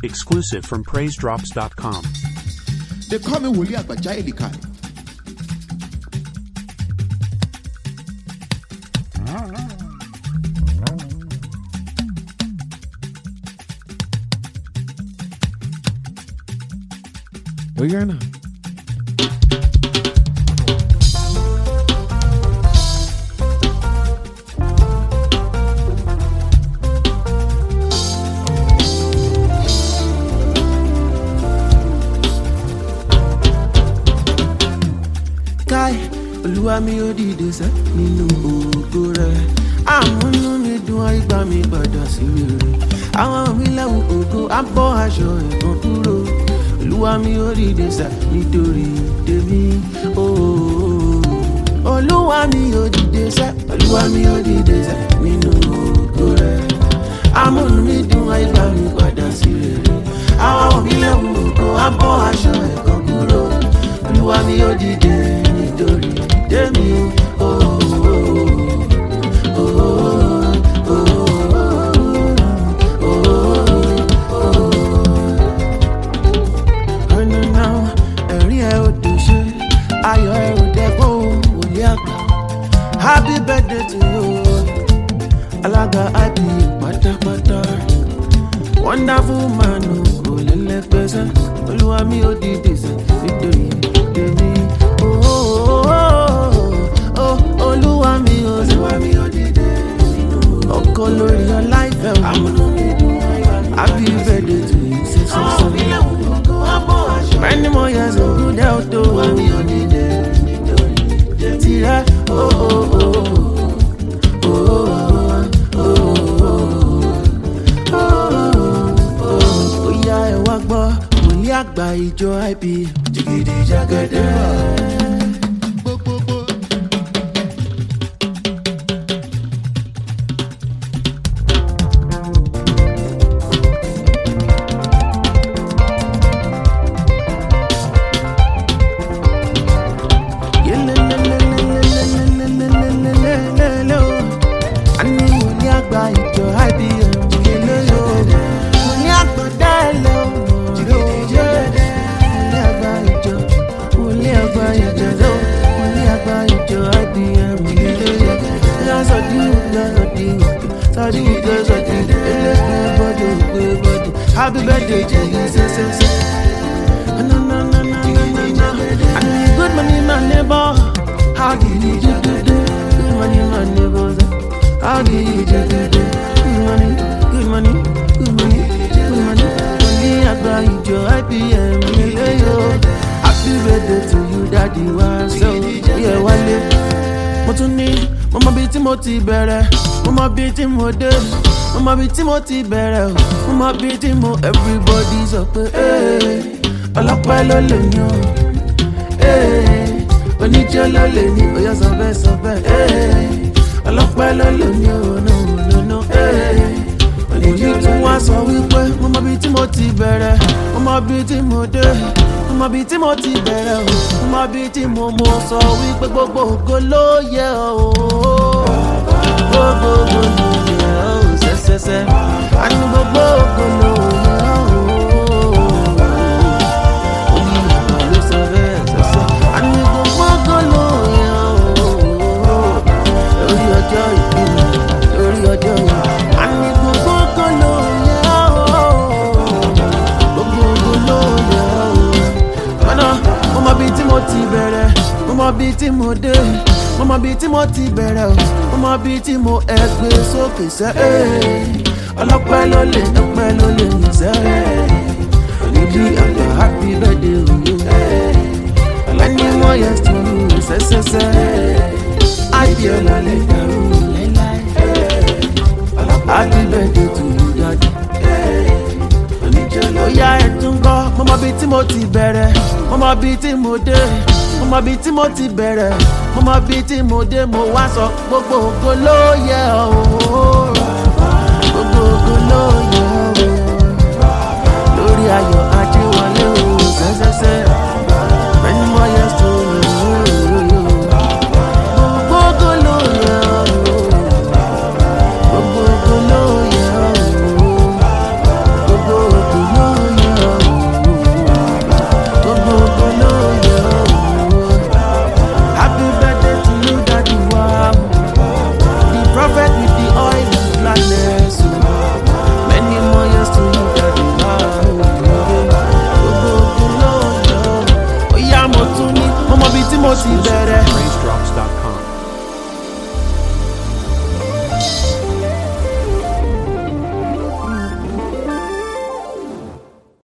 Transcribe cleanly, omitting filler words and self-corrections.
Exclusive from PraiseDrops.com. They call me Wòlíì Àgbàjá Èlìkàì. Where you now? Olúwa mi ó dìde sẹ́ nínú ògo rẹ̀. Àmúnú mi dùn àìgbà mi padà sí rere. Àwọn mi lẹ́wù ògo á bọ́ aṣọ ẹ̀gbọ́n kúrò. Olúwa mi ó dìde sẹ́ nítorí tèmi. Olúwa mi ó dìde sẹ́. Olúwa mi ó dìde sẹ́ nínú ògo rẹ̀. Àmúnú mi dùn àìgbà mi padà sí rere. Àwọn mi lẹ́wù ògo á bọ́ aṣọ ẹ̀gbọ́n kúrò. Olúwa mi ó dìde nítorí tèmi. Happy birthday to you, Alaga IP pátápátá. Wonderful man, kò lẹ́lẹ́ pẹ́sẹ́. Olúwa mi ó dìde sẹ́ nítorí tèmi. Olúwa mi ó dìde. Ọkọ lórí ọlá ìfẹ́ òun. Happy birthday to you, sẹ́sẹ́sẹ́. Many more years of good health. Olúwa mi ó dìde nítorí tìrẹ. Oya ẹ wá gbọ́, Wòlíì àgbà ìjọ IP. Jìgìdì jàgẹ̀dẹ̀. Happy birthday to you, no. I need good money, my neighbor. How did you do that? Good money, my neighbor. How did you do that? Good money. Wòlíì àgbà ìjọ IPM ilé yo. Happy birthday to you, daddy wa so. Yeah, wálé. Mo tún ní, mo mọ bí tí mo ti bẹ̀rẹ̀, mo mọ bí tí mo dé. Mo mọ bí tí mo ti bẹ̀rẹ̀ o, mo mọ bí tí mo everybody sọ pé ọlọ́pẹ́ ló lè ní o, oníjó ló lè ní o, yọ sọ bẹ́ẹ̀ ọlọ́pẹ́ ló lè ní o, no. Òní tún wá sọ wípé mo mọ bí tí mo ti bẹ̀rẹ̀, mo mọ bí tí mo dé, mo mọ bí tí mo ti bẹ̀rẹ̀ o, mo mọ bí tí mo sọ wípé gbogbo ògo ló yẹ o, gbogbo ògo ló yẹ o. Àní gbogbo ògo ló yẹ ọ́. Oní ìgbà ló sọ bẹ́ẹ̀ sẹ́sẹ́. Àní gbogbo ògo ló yẹ ọ́. Lórí ọjọ́ ìbí mi, lórí ọjọ́ yìí. Àní gbogbo ògo ló yẹ ọ́. Gbogbo ògo ló yẹ ọ́. Ọ̀nà mo mọ bí tí mo ti bẹ̀rẹ̀, mo mọ bí tí mo dé. Mo mọ bí tí mo ti bẹ̀rẹ̀ o, mo mọ bí tí mo ẹgbẹ́ sókè sẹ́. Ọlọ́pẹ́ ló lè ní sẹ́. Wòlíì àgbà happy birthday to you. Many more years to you, sẹ́sẹ́sẹ́. IPM lálẹ́ dàrú láíláí. Happy birthday to you, daddy. Oya ẹ̀ tún gbọ́, mo mọ bí tí mo ti bẹ̀rẹ̀, mo mọ bí tí mo dé. Mo mọ bí tí mo ti bẹ̀rẹ̀, mo mọ bí tí mo dé, mo wá sọ gbogbo ògo ló yẹ ọ́.